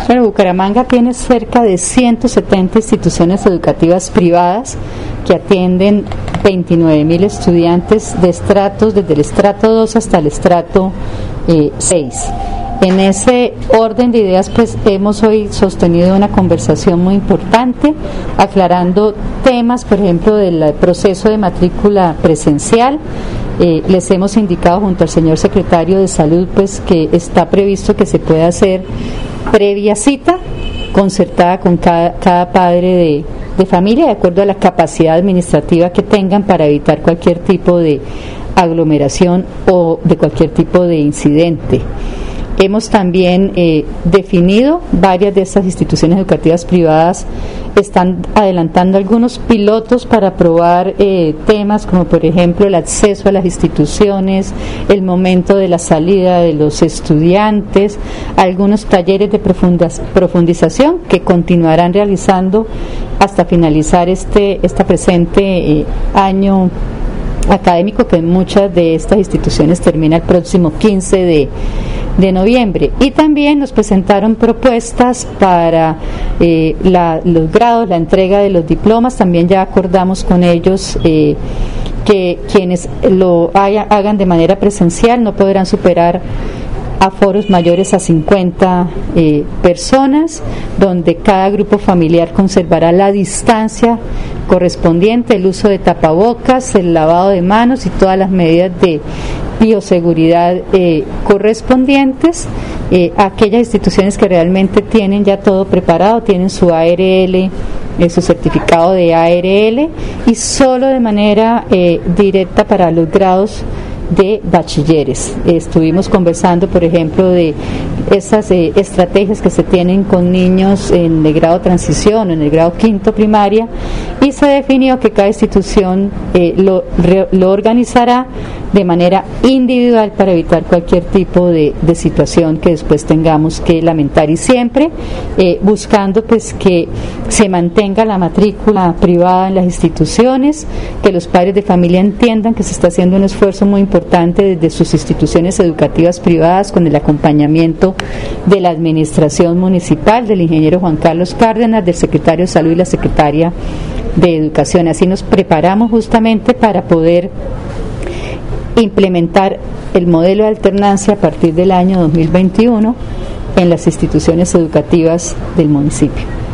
Bueno, Bucaramanga tiene cerca de 170 instituciones educativas privadas que atienden 29.000 estudiantes de estratos, desde el estrato 2 hasta el estrato 6. En ese orden de ideas, pues hemos hoy sostenido una conversación muy importante, aclarando temas, por ejemplo, del proceso de matrícula presencial. Les hemos indicado junto al señor secretario de Salud, pues que está previsto que se pueda hacer previa cita concertada con cada padre de familia, de acuerdo a la capacidad administrativa que tengan, para evitar cualquier tipo de aglomeración o de cualquier tipo de incidente. Hemos también definido, varias de estas instituciones educativas privadas están adelantando algunos pilotos para probar temas como, por ejemplo, el acceso a las instituciones, el momento de la salida de los estudiantes, algunos talleres de profundización que continuarán realizando hasta finalizar esta presente año académico, que en muchas de estas instituciones termina el próximo 15 de noviembre. Y también nos presentaron propuestas para los grados, la entrega de los diplomas. También ya acordamos con ellos que quienes lo hagan de manera presencial no podrán superar aforos mayores a 50 personas, donde cada grupo familiar conservará la distancia correspondiente, el uso de tapabocas, el lavado de manos y todas las medidas de bioseguridad correspondientes. Aquellas instituciones que realmente tienen ya todo preparado, tienen su ARL, su certificado de ARL, y solo de manera directa para los grados de bachilleres. Estuvimos conversando, por ejemplo, de esas estrategias que se tienen con niños en el grado transición o en el grado quinto primaria, y se definió que cada institución lo organizará de manera individual para evitar cualquier tipo de situación que después tengamos que lamentar, y siempre buscando pues que se mantenga la matrícula privada en las instituciones, que los padres de familia entiendan que se está haciendo un esfuerzo muy importante desde sus instituciones educativas privadas, con el acompañamiento de la administración municipal, del ingeniero Juan Carlos Cárdenas, del secretario de Salud y la secretaria de Educación. Así nos preparamos justamente para poder implementar el modelo de alternancia a partir del año 2021 en las instituciones educativas del municipio.